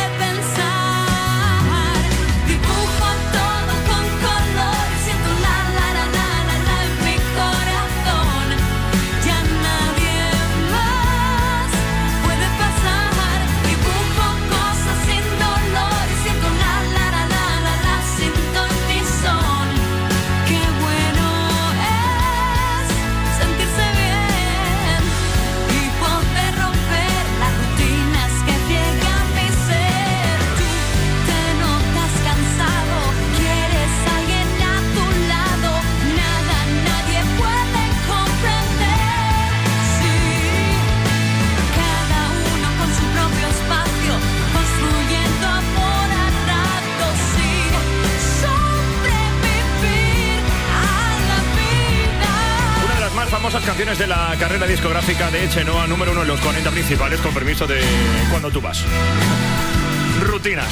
[SPEAKER 1] famosas canciones de la carrera discográfica de Chenoa, número uno en los cuarenta principales, con permiso de Cuando tú vas. Rutinas.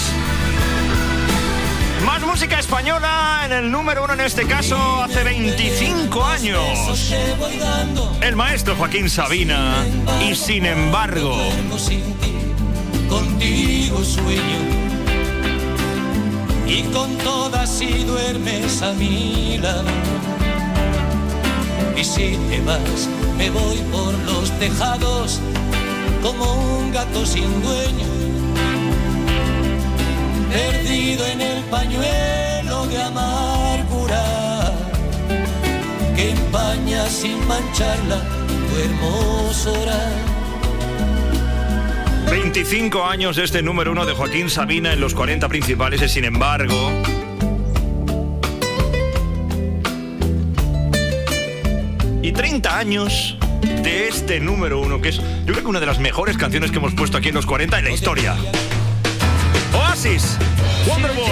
[SPEAKER 1] Más música española en el número uno, en este caso hace veinticinco años. El maestro Joaquín Sabina y Sin embargo.
[SPEAKER 12] Contigo sueño y con todas si duermes a mi lado. Y si te vas, me voy por los tejados como un gato sin dueño, perdido en el pañuelo de amargura que empaña sin mancharla tu hermosura.
[SPEAKER 1] veinticinco años de este número uno de Joaquín Sabina en los cuarenta principales, y sin embargo. Y treinta años de este número uno, que es, yo creo que una de las mejores canciones que hemos puesto aquí en los cuarenta en la historia. Oasis, Wonderwall.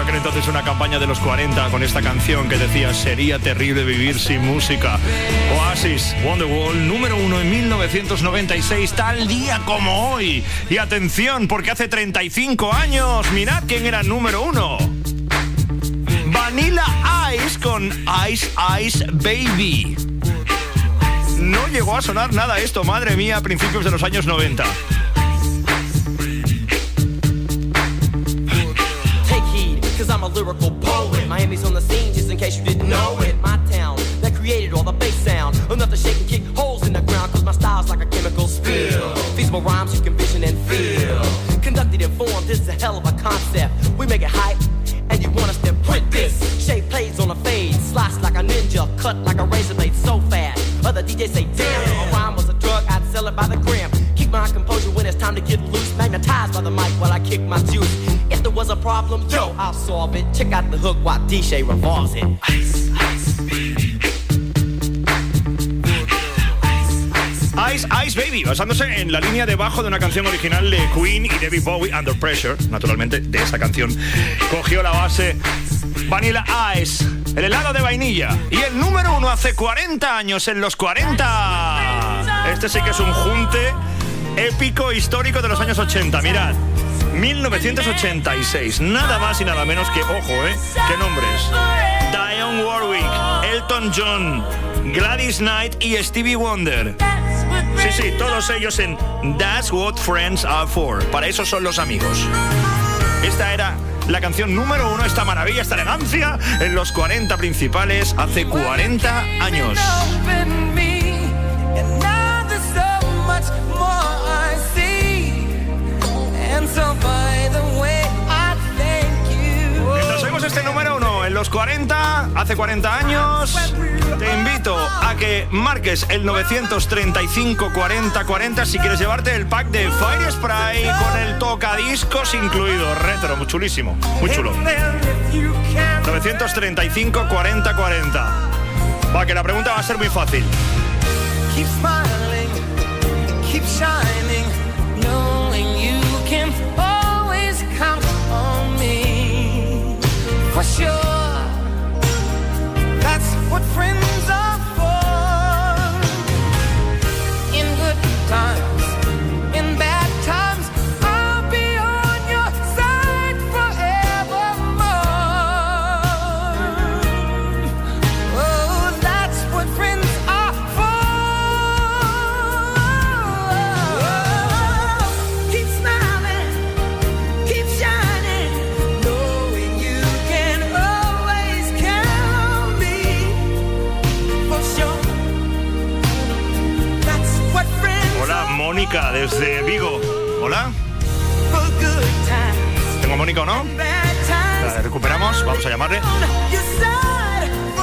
[SPEAKER 1] aquel entonces una campaña de los cuarenta con esta canción que decía sería terrible vivir sin música. Oasis, Wonderwall, número uno en mil novecientos noventa y seis, tal día como hoy. Y atención, porque hace treinta y cinco años, mirad quién era el número uno. Vanilla Ice con Ice Ice Baby. No llegó a sonar nada esto, madre mía, a principios de los años noventa.
[SPEAKER 13] Cause I'm a lyrical poet. Miami's on the scene, just in case you didn't know it. My town that created all the bass sound. Enough to shake and kick holes in the ground. Cause my style's like a chemical spill. Feasible rhymes you can vision and feel. Conducted in form, this is a hell of a concept. We make it hype, and you want us to print this. Shape plays on a fade, slice like a ninja, cut like a razor blade so fast. Other D Js say, damn, if a rhyme was a drug, I'd sell it by the gram. Keep my composure when it's time to get loose. Magnetized by the mic while I kick my juice. If there was a problem, yo, I'll solve it. Check out the hook while D J revolves it. Ice, ice, baby.
[SPEAKER 1] Ice Ice Baby, basándose en la línea de bajo de una canción original de Queen y David Bowie, Under Pressure. Naturalmente, de esa canción cogió la base Vanilla Ice, el helado de vainilla. Y el número uno hace cuarenta años, en los cuarenta. Este sí que es un junte épico, histórico de los años ochenta. Mirad, mil novecientos ochenta y seis, nada más y nada menos que, ojo, ¿eh? ¿Qué nombres? Dionne Warwick, Elton John, Gladys Knight y Stevie Wonder. Sí, sí, todos ellos en That's What Friends Are For. Para eso son los amigos. Esta era la canción número uno, esta maravilla, esta elegancia en los cuarenta principales hace cuarenta años. Mientras oímos este número uno en los cuarenta, hace cuarenta años, te invito a que marques el novecientos treinta y cinco cuarenta cuarenta si quieres llevarte el pack de Fire Spray con el tocadiscos incluido. Retro, muy chulísimo, muy chulo. novecientos treinta y cinco cuarenta cuarenta. Va, que la pregunta va a ser muy fácil.
[SPEAKER 2] Keep smiling, keep shining, knowing you can always count on me. For sure, that's what friends are for. In good times, in bad times, I'll be on your side forevermore. Oh, that's what friends are for. Keep smiling, keep shining, knowing you can always count on me. For sure, that's what friends
[SPEAKER 1] Hola, Mónica, desde Vigo. Hola.
[SPEAKER 2] for good times,
[SPEAKER 1] ¿Tengo a Mónica o no?
[SPEAKER 2] bad times.
[SPEAKER 1] La recuperamos, vamos a llamarle.
[SPEAKER 2] Your side